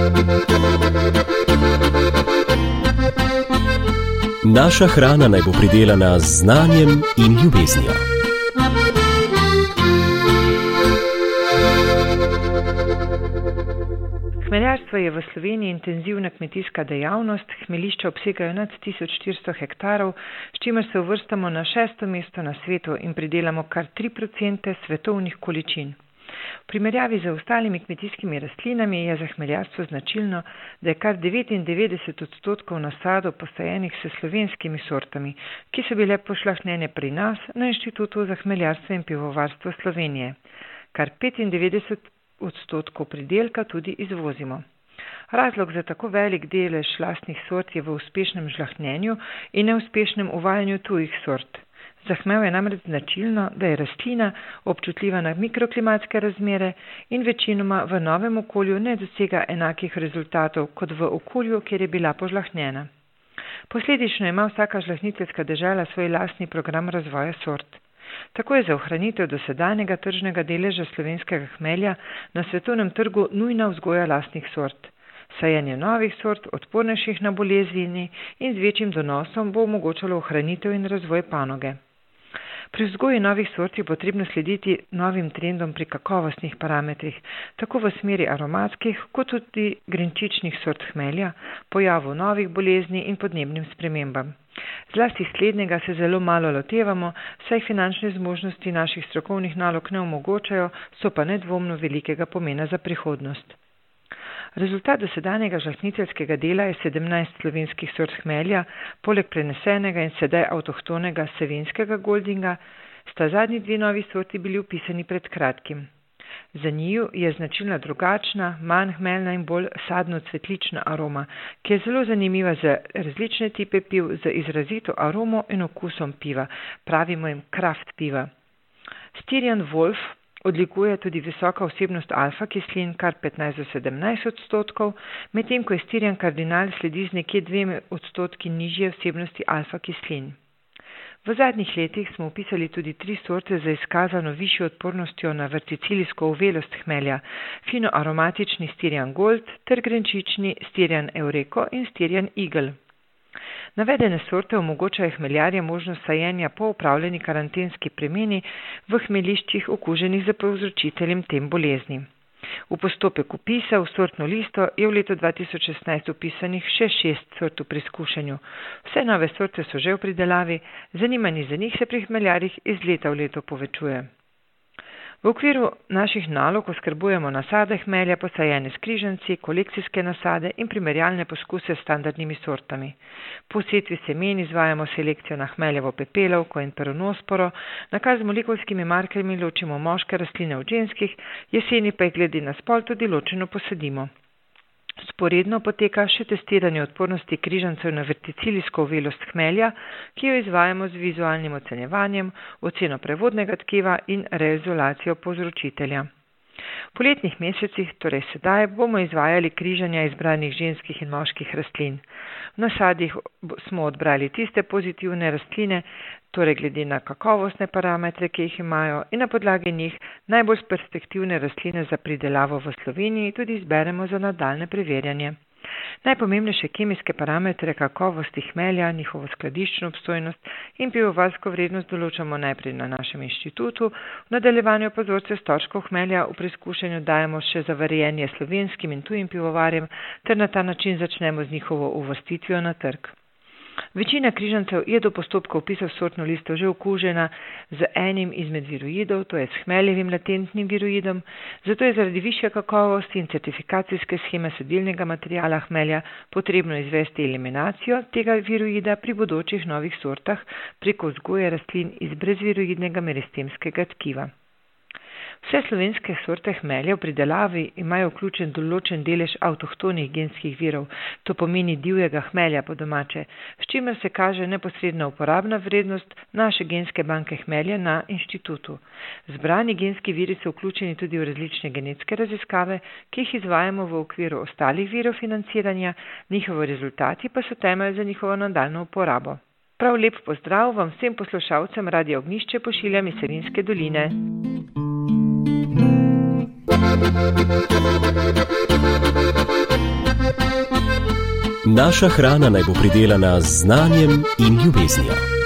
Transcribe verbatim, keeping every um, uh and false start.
Naša hrana naj bo pridelana z znanjem in ljubeznijo. Hmeljarstvo je v Sloveniji intenzivna kmetijska dejavnost, hmelišča obsegajo nad tisoč štiristo hektarov, s čimer se uvrstamo na šesto mesto na svetu in pridelamo kar tri procente svetovnih količin. V primerjavi z ostalimi kmetijskimi rastlinami je za hmeljarstvo značilno, da je kar devetindevetdeset odstotkov nasadov posajenih s slovenskimi sortami, ki so bile pošlahnjene pri nas na Inštitutu za hmeljarstvo in pivovarstvo Slovenije. Kar petindevetdeset odstotkov pridelka tudi izvozimo. Razlog za tako velik delež lastnih sort je v uspešnem žlahtnjenju in neuspešnem uvajanju tujih sort. Za hmel je namreč značilno, da je rastlina občutljiva na mikroklimatske razmere in večinoma v novem okolju ne dosega enakih rezultatov kot v okolju, kjer je bila požlahtnjena. Posledično ima vsaka žlahtniteljska dežela svoj lastni program razvoja sort. Tako je za ohranitev dosedanjega tržnega deleža slovenskega hmelja na svetovnem trgu nujna vzgoja lastnih sort. Sajenje novih sort, odpornejših na bolezni in z večjim donosom bo omogočalo ohranitev in razvoj panoge. Pri vzgoji novih sort je potrebno slediti novim trendom pri kakovostnih parametrih, tako v smeri aromatskih, kot tudi grenčičnih sort hmelja, pojavu novih bolezni in podnebnim spremembam. Zlasti slednjega se zelo malo lotevamo, saj finančne zmožnosti naših strokovnih nalog ne omogočajo, so pa nedvomno velikega pomena za prihodnost. Rezultat dosedanjega žlahtniteljskega dela je sedemnajst slovenskih sort hmelja, poleg prenesenega in sedaj avtohtonega savinjskega goldinga, sta zadnji dve novi sorti bili vpisani pred kratkim. Za njiju je značilna drugačna, manj hmeljna in bolj sadno-cvetlična aroma, ki je zelo zanimiva za različne tipe piv z izrazito aromo in okusom piva, pravimo jim kraft piva. Styrian Wolf odlikuje tudi visoka vsebnost alfa-kislin, kar petnajst do sedemnajst odstotkov, medtem ko je Styrian Kardinal sledi z nekje dvemi odstotki nižje vsebnosti alfa-kislin. V zadnjih letih smo upisali tudi tri sorte za izkazano višjo odpornostjo na verticilijsko uvelost hmelja, fino aromatični Styrian Gold ter grenčični Styrian Eureko in Styrian Eagle. Navedene sorte omogočajo hmeljarje možnost sajenja po upravljeni karantenski premeni v hmeliščih okuženih z povzročiteljem tem bolezni. V postopek vpisa v sortno listo je v letu dva tisoč šestnajst upisanih še šest sort v preizkušanju. Vse nove sorte so že v pridelavi, zanimanje za njih se pri hmeljarjih iz leta v leto povečuje. V okviru naših nalog oskrbujemo nasade hmelja, posajene s križanci, kolekcijske nasade in primerjalne poskuse s standardnimi sortami. Po setvi semen izvajamo selekcijo na hmeljevo pepelovko in peronosporo, na kar z molekulskimi markerji ločimo moške rastline od ženskih, jeseni pa jih glede na spol tudi ločeno posadimo. Sporedno poteka še testiranje odpornosti križancev na verticilijsko uvelost hmelja, ki jo izvajamo z vizualnim ocenjevanjem, oceno prevodnega tkiva in reizolacijo povzročitelja. V poletnih mesecih, torej sedaj, bomo izvajali križanja izbranih ženskih in moških rastlin. V nasadih smo odbrali tiste pozitivne rastline, torej glede na kakovostne parametre, ki jih imajo, in na podlagi njih najbolj perspektivne rastline za pridelavo v Sloveniji tudi izberemo za nadaljne preverjanje. Najpomembnejše kemijske parametre kakovosti hmelja, njihovo skladiščno obstojnost in pivovarsko vrednost določamo najprej na našem inštitutu, v nadaljevanju pa vzorce stočkov hmelja v preizkušanju dajemo še za varjenje slovenskim in tujim pivovarjem ter na ta način začnemo z njihovo uvrstitvijo na trg. Večina križancev je do postopka vpisa v sortno listo že okužena z enim izmed viroidov, to je s hmeljevim latentnim viroidom, zato je zaradi višje kakovosti in certifikacijske sheme sadilnega materiala hmelja potrebno izvesti eliminacijo tega viroida pri bodočih novih sortah preko vzgoje rastlin iz brezviroidnega meristemskega tkiva. Vse slovenske sorte hmelja v pridelavi imajo vključen določen delež avtohtonih genskih virov, to pomeni divjega hmelja po domače, s čimer se kaže neposredna uporabna vrednost naše genske banke hmelja na inštitutu. Zbrani genski viri so vključeni tudi v različne genetske raziskave, ki jih izvajamo v okviru ostalih virov financiranja, njihovi rezultati pa so temelj za njihovo nadaljnjo uporabo. Prav lep pozdrav vam vsem poslušalcem Radia Ognjišče pošiljam iz Savinjske doline. Thank you. Naša hrana naj bo pridelana z znanjem in ljubeznijo.